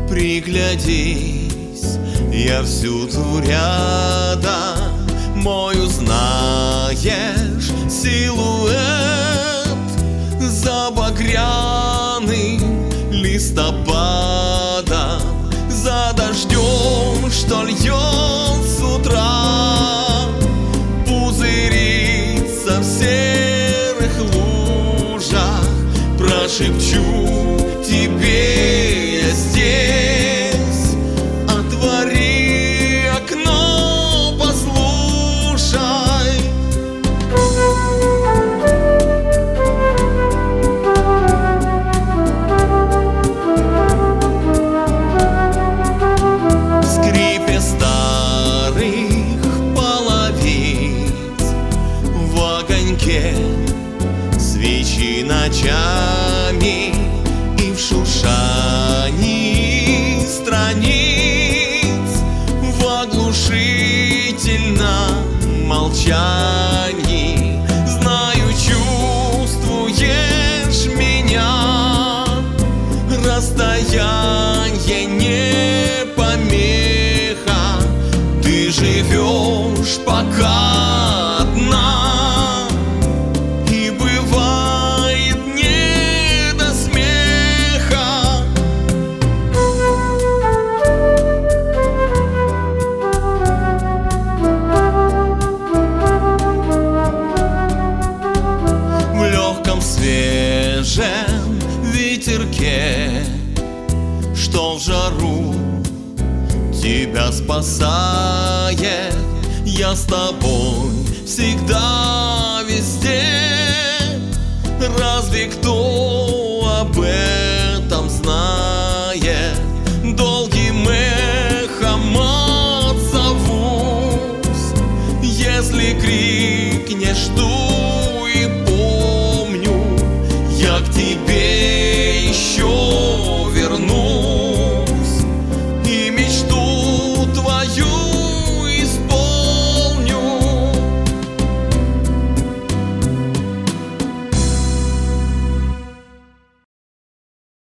Приглядись, я всюду рядом, мой узнаешь силуэт за багряным листопадом, за дождем, что льет с утра, пузырится в серых лужах. Прошепчу тебе я здесь, отвори окно, послушай. В скрипе старых половиц, в огоньке свечи ночами и в шуршании страниц, в оглушительном молчании. Знаю, чувствуешь меня, расстояние не помеха. Ты живешь пока одна, и бывает не до смеха. В легком свежем ветерке, что в жару тебя спасает, я с тобой всегда везде. Разве кто об этом знает? Долгим эхом отзовусь, если крикнешь, что